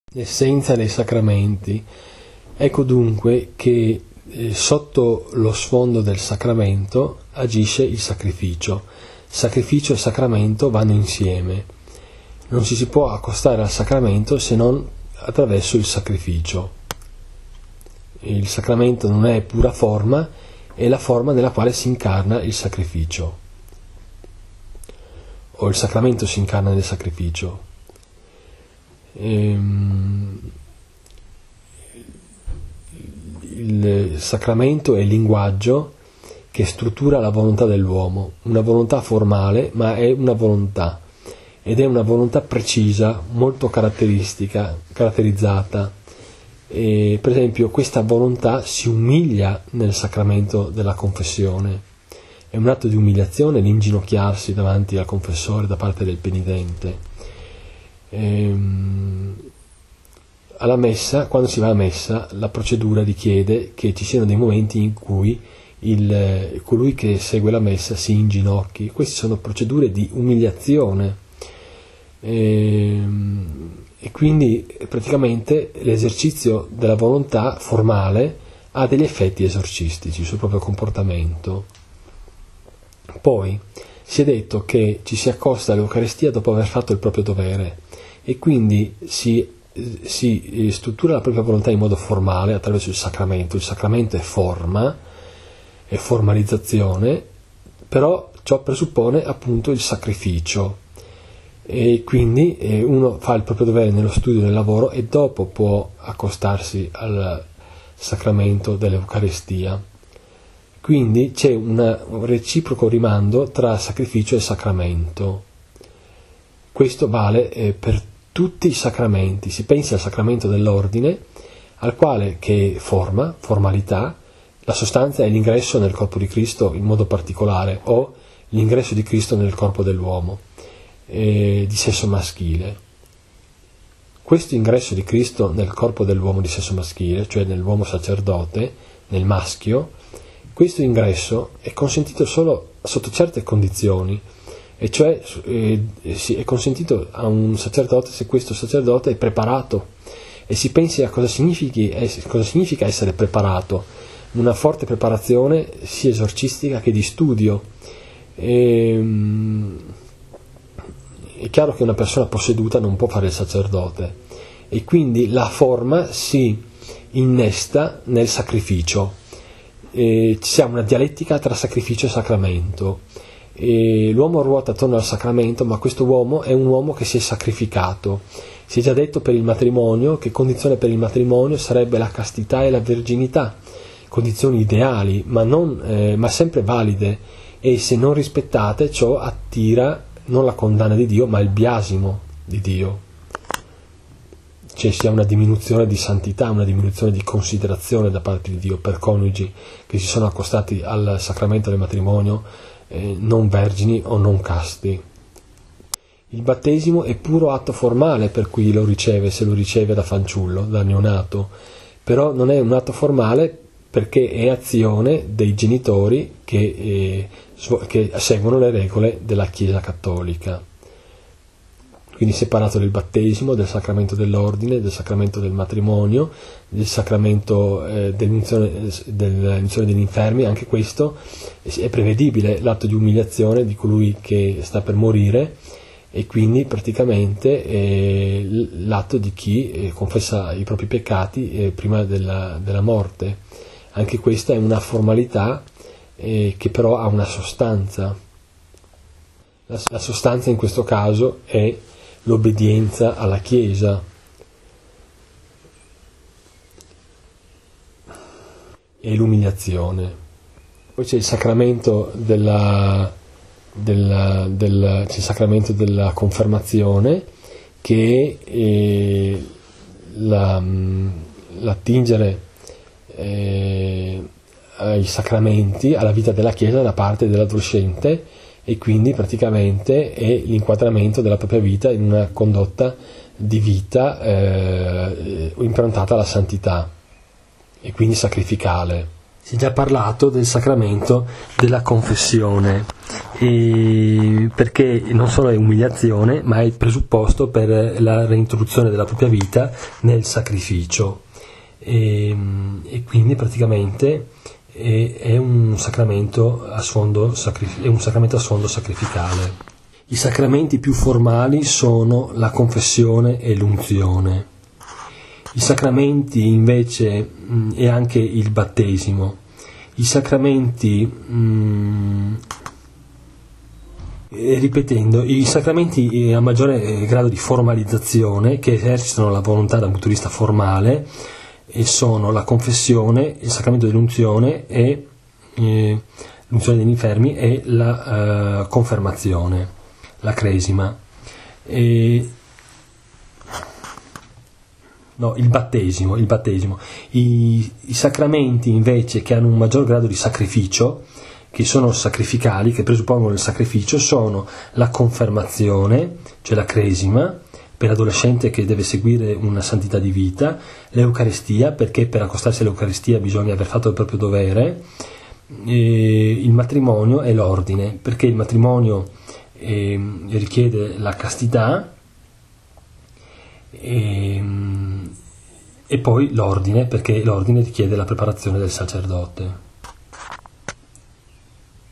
l'essenza dei sacramenti. Ecco dunque che sotto lo sfondo del sacramento agisce il sacrificio. Sacrificio e sacramento vanno insieme. Non ci si può accostare al sacramento se non attraverso il sacrificio. Il sacramento non è pura forma, è la forma nella quale si incarna il sacrificio. O il sacramento si incarna nel sacrificio. Il sacramento è il linguaggio che struttura la volontà dell'uomo, una volontà formale, ma è una volontà, ed è una volontà precisa, molto caratterizzata. E, per esempio, questa volontà si umilia nel sacramento della confessione. È un atto di umiliazione l'inginocchiarsi davanti al confessore da parte del penitente. Alla messa, quando si va a messa, la procedura richiede che ci siano dei momenti in cui colui che segue la messa si inginocchi. Queste sono procedure di umiliazione e quindi praticamente l'esercizio della volontà formale ha degli effetti esorcistici sul proprio comportamento. Poi si è detto che ci si accosta all'Eucaristia dopo aver fatto il proprio dovere e quindi si struttura la propria volontà in modo formale attraverso il sacramento. Il sacramento è forma, è formalizzazione, però ciò presuppone appunto il sacrificio e quindi uno fa il proprio dovere nello studio, nel lavoro e dopo può accostarsi al sacramento dell'Eucaristia. Quindi c'è un reciproco rimando tra sacrificio e sacramento. Questo vale per tutti i sacramenti. Si pensa al sacramento dell'ordine, al quale, che formalità, la sostanza è l'ingresso nel corpo di Cristo in modo particolare, o l'ingresso di Cristo nel corpo dell'uomo di sesso maschile. Questo ingresso di Cristo nel corpo dell'uomo di sesso maschile, cioè nell'uomo sacerdote, nel maschio, questo ingresso è consentito solo sotto certe condizioni, e cioè è consentito a un sacerdote se questo sacerdote è preparato, e si pensi a cosa significa essere preparato, una forte preparazione sia esorcistica che di studio. È chiaro che una persona posseduta non può fare il sacerdote e quindi la forma si innesta nel sacrificio. Ci sia una dialettica tra sacrificio e sacramento. L'uomo ruota attorno al sacramento, ma questo uomo è un uomo che si è sacrificato. Si è già detto per il matrimonio che condizione per il matrimonio sarebbe la castità e la verginità, condizioni ideali, ma sempre valide, e se non rispettate ciò attira non la condanna di Dio, ma il biasimo di Dio. Cioè sia una diminuzione di santità, una diminuzione di considerazione da parte di Dio per coniugi che si sono accostati al sacramento del matrimonio non vergini o non casti. Il battesimo è puro atto formale per chi lo riceve, se lo riceve da fanciullo, da neonato, però non è un atto formale perché è azione dei genitori che seguono le regole della Chiesa Cattolica. Quindi separato del battesimo, del sacramento dell'ordine, del sacramento del matrimonio, del sacramento dell'unzione degli infermi. Anche questo è prevedibile, l'atto di umiliazione di colui che sta per morire, e quindi praticamente l'atto di chi confessa i propri peccati prima della morte. Anche questa è una formalità che però ha una sostanza. La sostanza in questo caso è l'obbedienza alla Chiesa. E l'umiliazione. Poi c'è il sacramento della confermazione, che è l'attingere ai sacramenti, alla vita della Chiesa da parte dell'adolescente, e quindi praticamente è l'inquadramento della propria vita in una condotta di vita improntata alla santità e quindi sacrificale. Si è già parlato del sacramento della confessione, perché non solo è umiliazione, ma è il presupposto per la reintroduzione della propria vita nel sacrificio. E quindi praticamente è un sacramento a sfondo sacrificale. I sacramenti più formali sono la confessione e l'unzione. I sacramenti invece e anche il battesimo. I sacramenti, ripetendo, i sacramenti a maggiore grado di formalizzazione, che esercitano la volontà dal punto di vista formale, e sono la confessione, il sacramento dell'unzione e l'unzione degli infermi e la confermazione, la cresima. Il battesimo. I sacramenti invece che hanno un maggior grado di sacrificio, che sono sacrificali, che presuppongono il sacrificio, sono la confermazione, cioè la cresima, per l'adolescente che deve seguire una santità di vita, l'Eucaristia, perché per accostarsi all'Eucaristia bisogna aver fatto il proprio dovere, il matrimonio e l'ordine, perché il matrimonio richiede la castità, e poi l'ordine, perché l'ordine richiede la preparazione del sacerdote.